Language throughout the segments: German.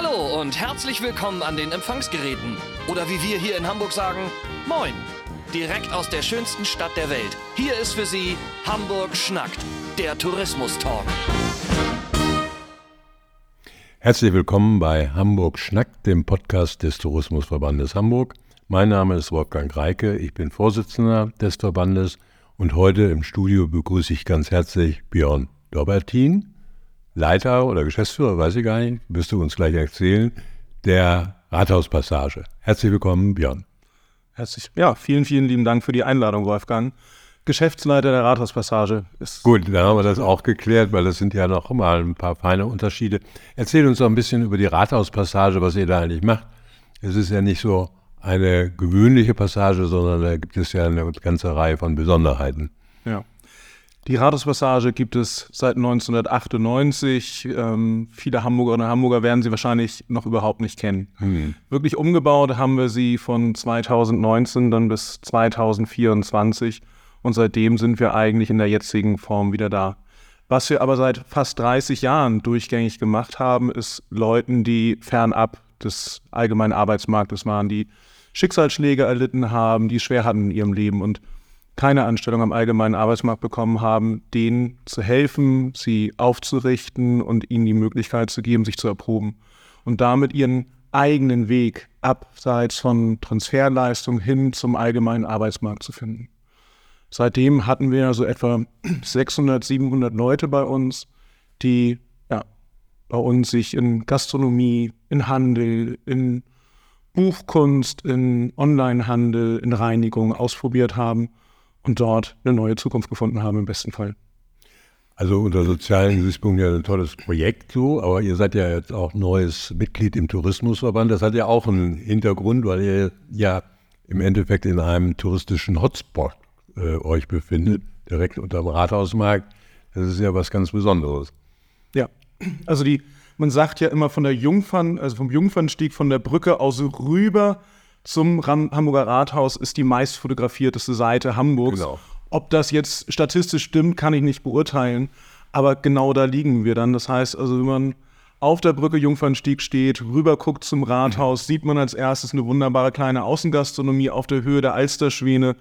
Hallo und herzlich willkommen an den Empfangsgeräten. Oder wie wir hier in Hamburg sagen, Moin. Direkt aus der schönsten Stadt der Welt. Hier ist für Sie Hamburg schnackt, der Tourismus-Talk. Herzlich willkommen bei Hamburg schnackt, dem Podcast des Tourismusverbandes Hamburg. Mein Name ist Wolfgang Reike, ich bin Vorsitzender des Verbandes und heute im Studio begrüße ich ganz herzlich Björn Dobertin, Leiter oder Geschäftsführer, weiß ich gar nicht, wirst du uns gleich erzählen, der Rathauspassage. Herzlich willkommen, Björn. Vielen lieben Dank für die Einladung, Wolfgang. Geschäftsleiter der Rathauspassage ist... Gut, dann haben wir das auch geklärt, weil das sind ja noch mal ein paar feine Unterschiede. Erzähl uns doch ein bisschen über die Rathauspassage, was ihr da eigentlich macht. Es ist ja nicht so eine gewöhnliche Passage, sondern da gibt es ja eine ganze Reihe von Besonderheiten. Ja. Die Rathauspassage gibt es seit 1998. Viele Hamburgerinnen und Hamburger werden sie wahrscheinlich noch überhaupt nicht kennen. Wirklich umgebaut haben wir sie von 2019 dann bis 2024 und seitdem sind wir eigentlich in der jetzigen Form wieder da. Was wir aber seit fast 30 Jahren durchgängig gemacht haben, ist Leuten, die fernab des allgemeinen Arbeitsmarktes waren, die Schicksalsschläge erlitten haben, die es schwer hatten in ihrem Leben und keine Anstellung am allgemeinen Arbeitsmarkt bekommen haben, denen zu helfen, sie aufzurichten und ihnen die Möglichkeit zu geben, sich zu erproben und damit ihren eigenen Weg abseits von Transferleistung hin zum allgemeinen Arbeitsmarkt zu finden. Seitdem hatten wir so etwa 600, 700 Leute bei uns, die bei uns sich in Gastronomie, in Handel, in Buchkunst, in Onlinehandel, in Reinigung ausprobiert haben und dort eine neue Zukunft gefunden haben im besten Fall. Also unter sozialen Gesichtspunkten ja ein tolles Projekt so, aber ihr seid ja jetzt auch neues Mitglied im Tourismusverband. Das hat ja auch einen Hintergrund, weil ihr ja im Endeffekt in einem touristischen Hotspot euch befindet, direkt unterm Rathausmarkt. Das ist ja was ganz Besonderes. Ja, also man sagt ja immer von der vom Jungfernstieg von der Brücke aus rüber zum Hamburger Rathaus ist die meist fotografierteste Seite Hamburgs. Genau. Ob das jetzt statistisch stimmt, kann ich nicht beurteilen, aber genau da liegen wir dann. Das heißt also, wenn man auf der Brücke Jungfernstieg steht, rüber guckt zum Rathaus, sieht man als erstes eine wunderbare kleine Außengastronomie auf der Höhe der Alsterschwäne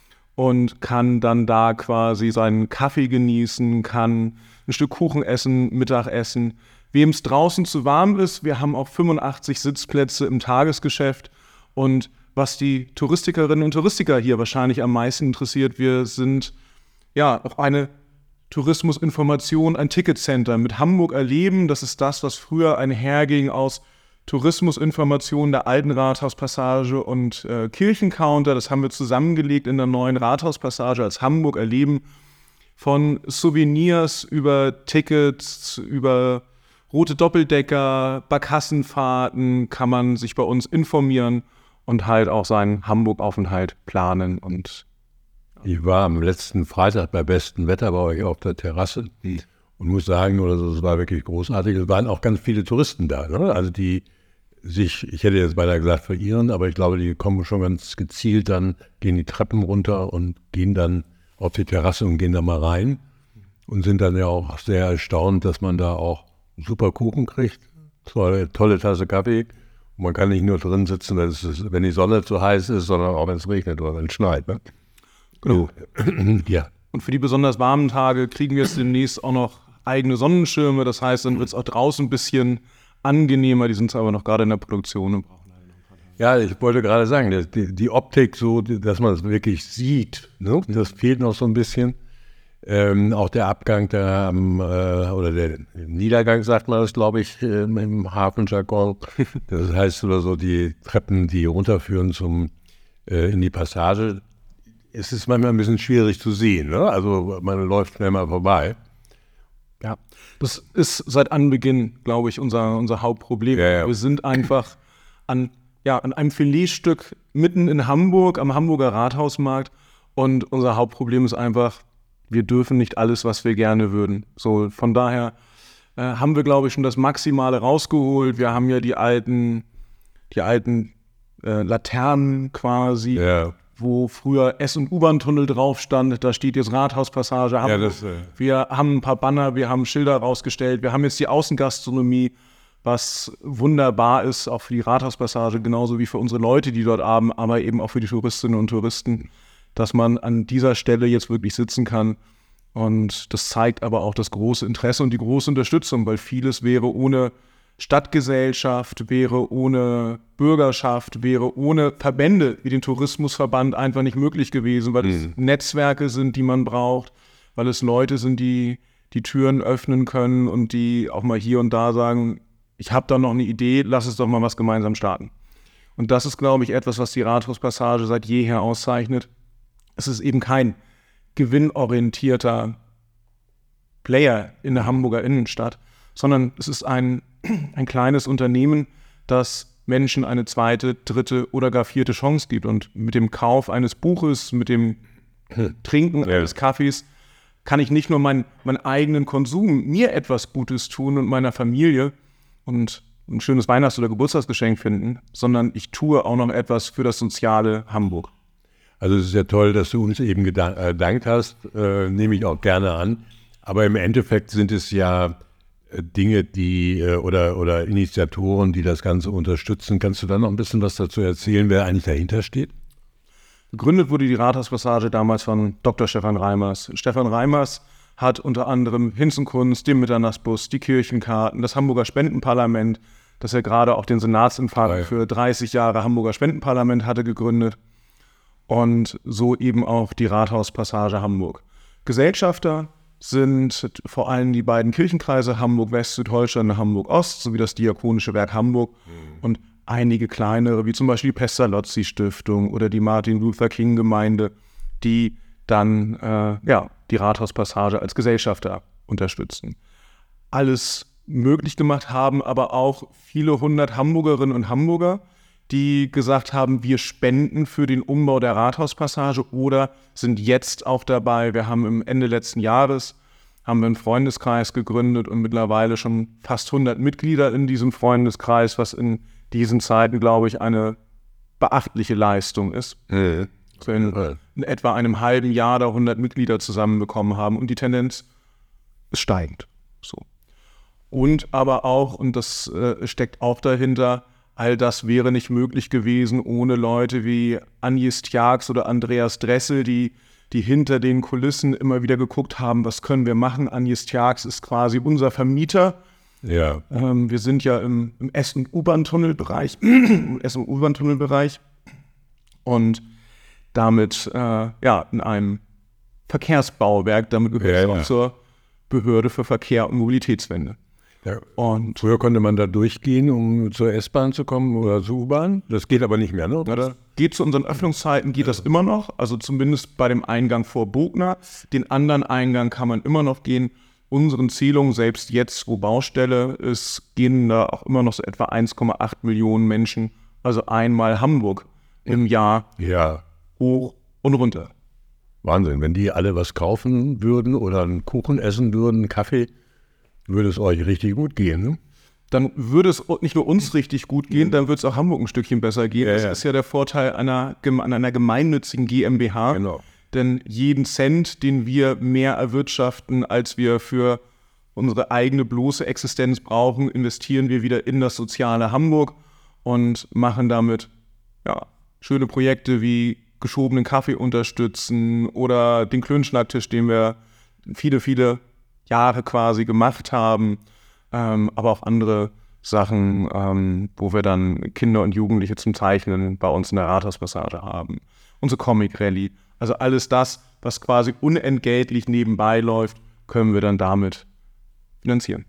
und kann dann da quasi seinen Kaffee genießen, kann ein Stück Kuchen essen, Mittagessen. Wem es draußen zu warm ist, wir haben auch 85 Sitzplätze im Tagesgeschäft. Und was die Touristikerinnen und Touristiker hier wahrscheinlich am meisten interessiert, wir sind ja auch eine Tourismusinformation, ein Ticketcenter mit Hamburg erleben. Das ist das, was früher einherging aus Tourismusinformation der alten Rathauspassage und Kirchencounter. Das haben wir zusammengelegt in der neuen Rathauspassage als Hamburg erleben. Von Souvenirs über Tickets, über rote Doppeldecker, Barkassenfahrten kann man sich bei uns informieren und halt auch seinen Hamburg-Aufenthalt planen. Und ich war am letzten Freitag bei bestem Wetter bei euch auf der Terrasse und muss sagen, es war wirklich großartig. Es waren auch ganz viele Touristen da, ne? Also die sich, ich hätte jetzt beinahe gesagt verirren, aber ich glaube, die kommen schon ganz gezielt dann, gehen die Treppen runter und gehen dann auf die Terrasse und gehen da mal rein und sind dann ja auch sehr erstaunt, dass man da auch super Kuchen kriegt, tolle Tasse Kaffee. Und man kann nicht nur drin sitzen, wenn die Sonne zu heiß ist, sondern auch wenn es regnet oder wenn es schneit. Ne? Genau. Ja. Und für die besonders warmen Tage kriegen wir jetzt demnächst auch noch eigene Sonnenschirme. Das heißt, dann wird es auch draußen ein bisschen angenehmer. Die sind aber noch gerade in der Produktion und brauchen halt noch ein paar Tage. Ja, ich wollte gerade sagen, die Optik so, dass man es wirklich sieht, ne? Das fehlt noch so ein bisschen. Auch der Abgang oder der Niedergang, sagt man das, glaube ich, im Hafenjargon. Das heißt oder so, die Treppen, die runterführen in die Passage. Es ist manchmal ein bisschen schwierig zu sehen, ne? Also man läuft schnell mal vorbei. Ja, das ist seit Anbeginn, glaube ich, unser Hauptproblem. Ja. Wir sind einfach an einem Filetstück mitten in Hamburg, am Hamburger Rathausmarkt und unser Hauptproblem ist einfach, wir dürfen nicht alles, was wir gerne würden. So, von daher haben wir, glaube ich, schon das Maximale rausgeholt. Wir haben ja die alten Laternen quasi, wo früher S- und U-Bahn-Tunnel drauf stand. Da steht jetzt Rathauspassage. Wir haben ein paar Banner, wir haben Schilder rausgestellt. Wir haben jetzt die Außengastronomie, was wunderbar ist, auch für die Rathauspassage, genauso wie für unsere Leute, die dort arbeiten, aber eben auch für die Touristinnen und Touristen, dass man an dieser Stelle jetzt wirklich sitzen kann. Und das zeigt aber auch das große Interesse und die große Unterstützung, weil vieles wäre ohne Stadtgesellschaft, wäre ohne Bürgerschaft, wäre ohne Verbände wie den Tourismusverband einfach nicht möglich gewesen, weil es Netzwerke sind, die man braucht, weil es Leute sind, die die Türen öffnen können und die auch mal hier und da sagen, ich habe da noch eine Idee, lass es doch mal was gemeinsam starten. Und das ist, glaube ich, etwas, was die Rathauspassage seit jeher auszeichnet. Es ist eben kein gewinnorientierter Player in der Hamburger Innenstadt, sondern es ist ein kleines Unternehmen, das Menschen eine zweite, dritte oder gar vierte Chance gibt. Und mit dem Kauf eines Buches, mit dem Trinken eines Kaffees kann ich nicht nur meinen eigenen Konsum, mir etwas Gutes tun und meiner Familie und ein schönes Weihnachts- oder Geburtstagsgeschenk finden, sondern ich tue auch noch etwas für das soziale Hamburg. Also es ist ja toll, dass du uns eben gedankt hast, nehme ich auch gerne an. Aber im Endeffekt sind es ja Dinge, die oder Initiatoren, die das Ganze unterstützen. Kannst du da noch ein bisschen was dazu erzählen, wer eigentlich dahinter steht? Gegründet wurde die Rathauspassage damals von Dr. Stefan Reimers. Stefan Reimers hat unter anderem Hinzenkunst, den Mitternachtsbus, die Kirchenkarten, das Hamburger Spendenparlament, das er gerade auch den Senatsempfang für 30 Jahre Hamburger Spendenparlament hatte, gegründet. Und so eben auch die Rathauspassage Hamburg. Gesellschafter sind vor allem die beiden Kirchenkreise Hamburg-West, Südholstein und Hamburg-Ost sowie das Diakonische Werk Hamburg und einige kleinere, wie zum Beispiel die Pestalozzi-Stiftung oder die Martin-Luther-King-Gemeinde, die dann die Rathauspassage als Gesellschafter unterstützen. Alles möglich gemacht haben aber auch viele hundert Hamburgerinnen und Hamburger, die gesagt haben, wir spenden für den Umbau der Rathauspassage oder sind jetzt auch dabei. Wir haben im Ende letzten Jahres einen Freundeskreis gegründet und mittlerweile schon fast 100 Mitglieder in diesem Freundeskreis, was in diesen Zeiten, glaube ich, eine beachtliche Leistung ist. Wir in etwa einem halben Jahr da 100 Mitglieder zusammenbekommen haben und die Tendenz ist steigend. So. Und aber auch, und das steckt auch dahinter, all das wäre nicht möglich gewesen ohne Leute wie Agnes Tjax oder Andreas Dressel, die hinter den Kulissen immer wieder geguckt haben, was können wir machen. Agnes Tjax ist quasi unser Vermieter. Ja. Wir sind ja im S- und U-Bahn-Tunnelbereich und damit in einem Verkehrsbauwerk, damit gehört es auch zur Behörde für Verkehr und Mobilitätswende. Ja. Und früher konnte man da durchgehen, um zur S-Bahn zu kommen oder zur U-Bahn. Das geht aber nicht mehr, ne? Ja, geht zu unseren Öffnungszeiten, geht das immer noch. Also zumindest bei dem Eingang vor Bogner. Den anderen Eingang kann man immer noch gehen. Unseren Zählungen, selbst jetzt, wo Baustelle ist, gehen da auch immer noch so etwa 1,8 Millionen Menschen, also einmal Hamburg im Jahr hoch und runter. Wahnsinn, wenn die alle was kaufen würden oder einen Kuchen essen würden, einen Kaffee, würde es euch richtig gut gehen, ne? Dann würde es nicht nur uns richtig gut gehen, dann würde es auch Hamburg ein Stückchen besser gehen. Das ist ja der Vorteil an einer gemeinnützigen GmbH. Genau. Denn jeden Cent, den wir mehr erwirtschaften, als wir für unsere eigene bloße Existenz brauchen, investieren wir wieder in das soziale Hamburg und machen damit schöne Projekte wie geschobenen Kaffee unterstützen oder den Klönschnacktisch, den wir viele, viele Jahre quasi gemacht haben, aber auch andere Sachen, wo wir dann Kinder und Jugendliche zum Zeichnen bei uns in der Rathauspassage haben. Unsere Comic-Rallye, also alles das, was quasi unentgeltlich nebenbei läuft, können wir dann damit finanzieren.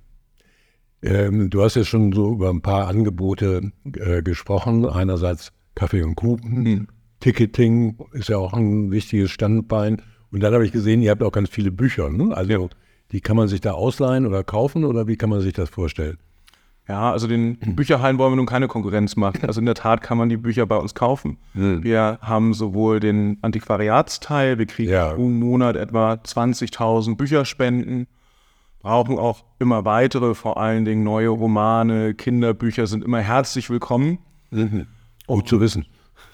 Du hast ja schon so über ein paar Angebote gesprochen. Einerseits Kaffee und Kuchen, Ticketing ist ja auch ein wichtiges Standbein. Und dann habe ich gesehen, ihr habt auch ganz viele Bücher, ne? Also die kann man sich da ausleihen oder kaufen oder wie kann man sich das vorstellen? Ja, also den Bücherhallen wollen wir nun keine Konkurrenz machen. Also in der Tat kann man die Bücher bei uns kaufen. Wir haben sowohl den Antiquariatsteil, wir kriegen pro Monat etwa 20.000 Bücherspenden, brauchen auch immer weitere, vor allen Dingen neue Romane, Kinderbücher sind immer herzlich willkommen. Gut zu wissen.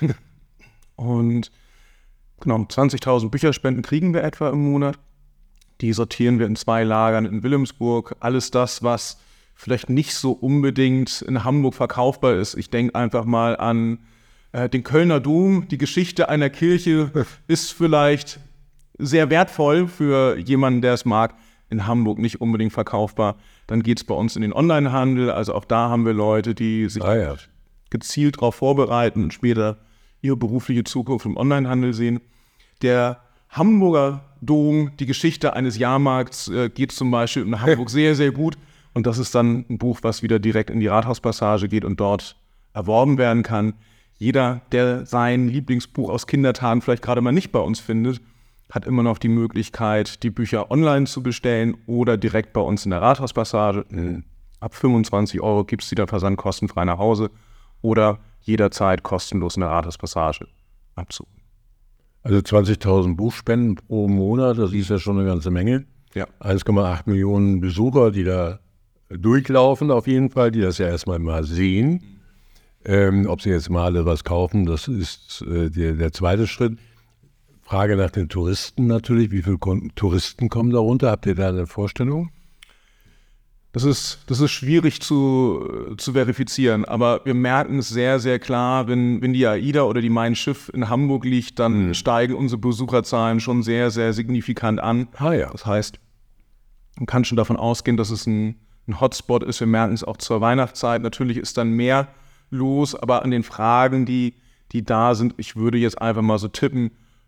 Und genau, 20.000 Bücherspenden kriegen wir etwa im Monat. Die sortieren wir in 2 Lagern in Wilhelmsburg. Alles das, was vielleicht nicht so unbedingt in Hamburg verkaufbar ist. Ich denke einfach mal an den Kölner Dom. Die Geschichte einer Kirche ist vielleicht sehr wertvoll für jemanden, der es mag, in Hamburg nicht unbedingt verkaufbar. Dann geht es bei uns in den Onlinehandel. Also auch da haben wir Leute, die sich gezielt darauf vorbereiten und später ihre berufliche Zukunft im Onlinehandel sehen. Der Hamburger Dom, die Geschichte eines Jahrmarkts, geht zum Beispiel in Hamburg sehr, sehr gut. Und das ist dann ein Buch, was wieder direkt in die Rathauspassage geht und dort erworben werden kann. Jeder, der sein Lieblingsbuch aus Kindertagen vielleicht gerade mal nicht bei uns findet, hat immer noch die Möglichkeit, die Bücher online zu bestellen oder direkt bei uns in der Rathauspassage. Ab 25 € gibt es die dann versandkostenfrei nach Hause oder jederzeit kostenlos in der Rathauspassage abzuholen. Also 20.000 Buchspenden pro Monat, das ist ja schon eine ganze Menge. Ja. 1,8 Millionen Besucher, die da durchlaufen auf jeden Fall, die das ja erstmal mal sehen. Ob sie jetzt mal alle was kaufen, das ist der zweite Schritt. Frage nach den Touristen natürlich. Wie viele Touristen kommen da runter? Habt ihr da eine Vorstellung? Das ist schwierig zu verifizieren, aber wir merken es sehr, sehr klar, wenn die AIDA oder die Mein Schiff in Hamburg liegt, dann steigen unsere Besucherzahlen schon sehr, sehr signifikant an. Das heißt, man kann schon davon ausgehen, dass es ein Hotspot ist. Wir merken es auch zur Weihnachtszeit. Natürlich ist dann mehr los, aber an den Fragen, die da sind, ich würde jetzt einfach mal so tippen,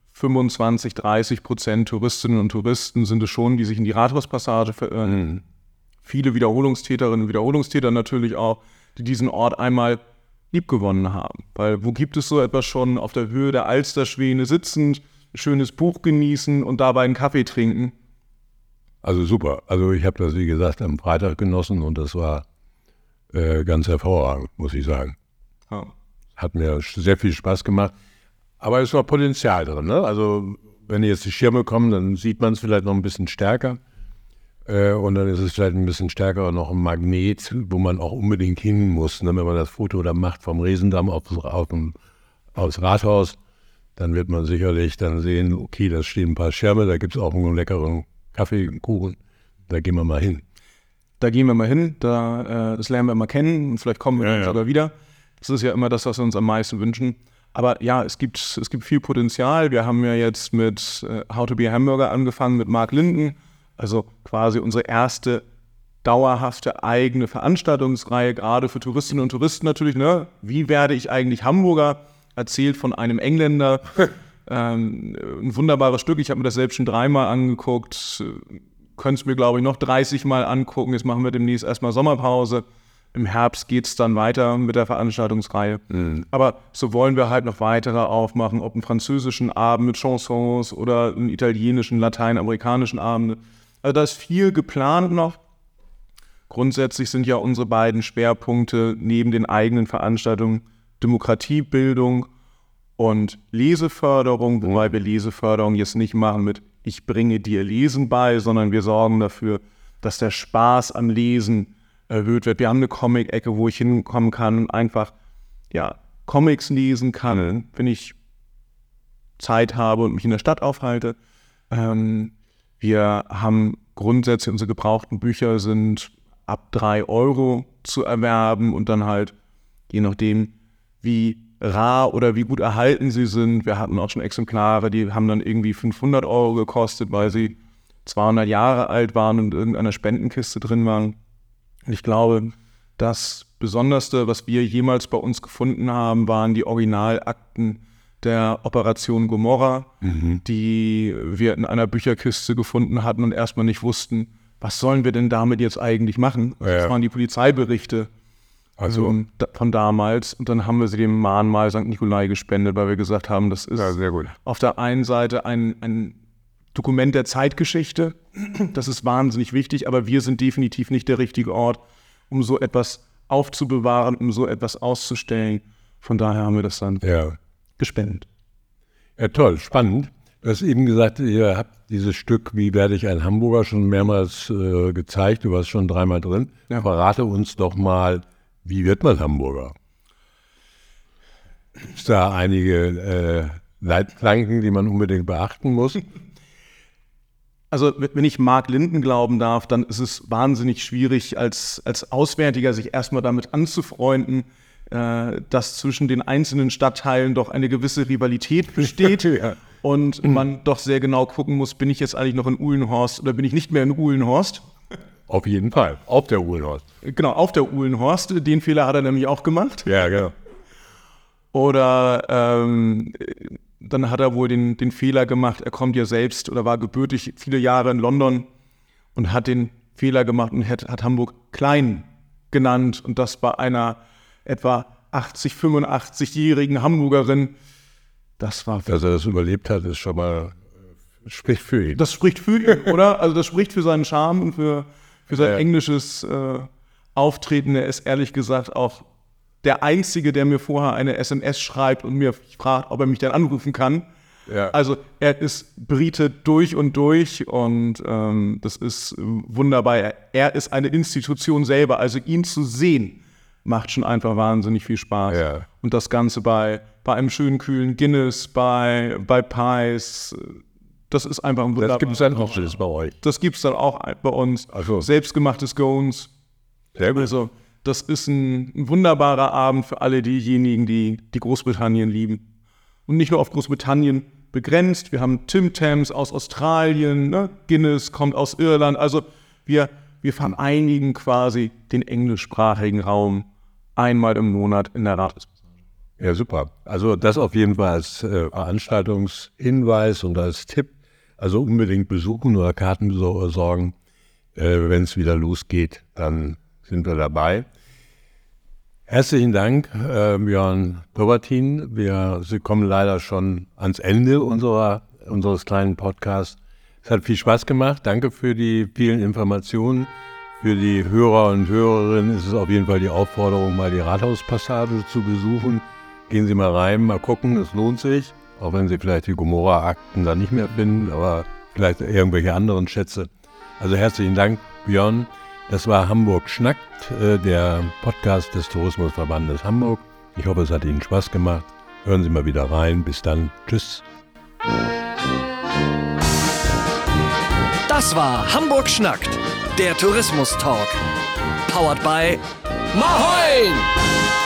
25-30% Touristinnen und Touristen sind es schon, die sich in die Rathauspassage verirren. Viele Wiederholungstäterinnen und Wiederholungstäter natürlich auch, die diesen Ort einmal liebgewonnen haben. Weil wo gibt es so etwas schon auf der Höhe der Alsterschwäne sitzend, ein schönes Buch genießen und dabei einen Kaffee trinken? Also super. Also ich habe das, wie gesagt, am Freitag genossen und das war ganz hervorragend, muss ich sagen. Hat mir sehr viel Spaß gemacht. Aber es ist noch Potenzial drin, ne? Also wenn jetzt die Schirme kommen, dann sieht man es vielleicht noch ein bisschen stärker. Und dann ist es vielleicht ein bisschen stärker noch ein Magnet, wo man auch unbedingt hin muss. Ne? Wenn man das Foto da macht vom Riesendamm aufs Rathaus, dann wird man sicherlich dann sehen, okay, da stehen ein paar Schirme, da gibt es auch einen leckeren Kaffee und Kuchen. Da gehen wir mal hin. Da gehen wir mal hin, das lernen wir mal kennen und vielleicht kommen wir sogar wieder. Das ist ja immer das, was wir uns am meisten wünschen. Aber ja, es gibt viel Potenzial. Wir haben ja jetzt mit How to be a Hamburger angefangen mit Mark Linden. Also quasi unsere erste dauerhafte eigene Veranstaltungsreihe, gerade für Touristinnen und Touristen natürlich. Ne? Wie werde ich eigentlich Hamburger? Erzählt von einem Engländer. Ein wunderbares Stück. Ich habe mir das selbst schon 3-mal angeguckt. Könnte es mir, glaube ich, noch 30 Mal angucken. Jetzt machen wir demnächst erstmal Sommerpause. Im Herbst geht es dann weiter mit der Veranstaltungsreihe. Aber so wollen wir halt noch weitere aufmachen, ob einen französischen Abend mit Chansons oder einen italienischen, lateinamerikanischen Abend. Also da ist viel geplant noch. Grundsätzlich sind ja unsere beiden Schwerpunkte neben den eigenen Veranstaltungen Demokratiebildung und Leseförderung, wobei wir Leseförderung jetzt nicht machen mit ich bringe dir Lesen bei, sondern wir sorgen dafür, dass der Spaß am Lesen erhöht wird. Wir haben eine Comic-Ecke, wo ich hinkommen kann und einfach Comics lesen kann, wenn ich Zeit habe und mich in der Stadt aufhalte. Wir haben grundsätzlich, unsere gebrauchten Bücher sind ab 3 € zu erwerben und dann halt, je nachdem, wie rar oder wie gut erhalten sie sind. Wir hatten auch schon Exemplare, die haben dann irgendwie 500 € gekostet, weil sie 200 Jahre alt waren und in irgendeiner Spendenkiste drin waren. Ich glaube, das Besonderste, was wir jemals bei uns gefunden haben, waren die Originalakten der Operation Gomorra, die wir in einer Bücherkiste gefunden hatten und erstmal nicht wussten, was sollen wir denn damit jetzt eigentlich machen? Das waren die Polizeiberichte von damals. Und dann haben wir sie dem Mahnmal St. Nikolai gespendet, weil wir gesagt haben, das ist sehr gut. Auf der einen Seite ein Dokument der Zeitgeschichte, das ist wahnsinnig wichtig, aber wir sind definitiv nicht der richtige Ort, um so etwas aufzubewahren, um so etwas auszustellen. Von daher haben wir das dann gespendet. Ja, toll, spannend. Du hast eben gesagt, ihr habt dieses Stück Wie werde ich ein Hamburger schon mehrmals gezeigt, du warst schon 3-mal drin. Ja. Verrate uns doch mal, wie wird man Hamburger? Gibt es da einige Leitplanken, die man unbedingt beachten muss? Also wenn ich Mark Linden glauben darf, dann ist es wahnsinnig schwierig, als Auswärtiger sich erstmal damit anzufreunden, dass zwischen den einzelnen Stadtteilen doch eine gewisse Rivalität besteht und man doch sehr genau gucken muss, bin ich jetzt eigentlich noch in Uhlenhorst oder bin ich nicht mehr in Uhlenhorst? Auf jeden Fall, auf der Uhlenhorst. Genau, auf der Uhlenhorst. Den Fehler hat er nämlich auch gemacht. Ja, genau. Oder dann hat er wohl den Fehler gemacht, er kommt ja selbst oder war gebürtig viele Jahre in London und hat den Fehler gemacht und hat Hamburg klein genannt. Und das bei einer etwa 85-jährigen Hamburgerin. Das war... Dass er das überlebt hat, ist schon mal, spricht für ihn. Das spricht für ihn, oder? Also das spricht für seinen Charme und für sein englisches Auftreten. Er ist ehrlich gesagt auch der Einzige, der mir vorher eine SMS schreibt und mir fragt, ob er mich dann anrufen kann. Ja. Also er ist Brite durch und das ist wunderbar. Er ist eine Institution selber, also ihn zu sehen, macht schon einfach wahnsinnig viel Spaß. Ja. Und das Ganze bei einem schönen, kühlen Guinness, bei Pies, das ist einfach ein wunderbar. Das gibt es dann auch bei euch? Das gibt es dann auch bei uns. Also. Selbstgemachtes Scones. Sehr gut. Also das ist ein wunderbarer Abend für alle diejenigen, die Großbritannien lieben. Und nicht nur auf Großbritannien begrenzt. Wir haben Tim Tams aus Australien, ne? Guinness kommt aus Irland. Also wir vereinigen quasi den englischsprachigen Raum einmal im Monat in der Rathauspassage. Ja, super. Also das auf jeden Fall als Veranstaltungshinweis und als Tipp. Also unbedingt besuchen oder Karten besorgen. Wenn es wieder losgeht, dann sind wir dabei. Herzlichen Dank, Björn Dobertin. Sie kommen leider schon ans Ende unseres kleinen Podcasts. Es hat viel Spaß gemacht. Danke für die vielen Informationen. Für die Hörer und Hörerinnen ist es auf jeden Fall die Aufforderung, mal die Rathauspassage zu besuchen. Gehen Sie mal rein, mal gucken, es lohnt sich. Auch wenn Sie vielleicht die Gomorra-Akten da nicht mehr finden, aber vielleicht irgendwelche anderen Schätze. Also herzlichen Dank, Björn. Das war Hamburg Schnackt, der Podcast des Tourismusverbandes Hamburg. Ich hoffe, es hat Ihnen Spaß gemacht. Hören Sie mal wieder rein. Bis dann. Tschüss. Das war Hamburg Schnackt, der Tourismus-Talk. Powered by Mahoin!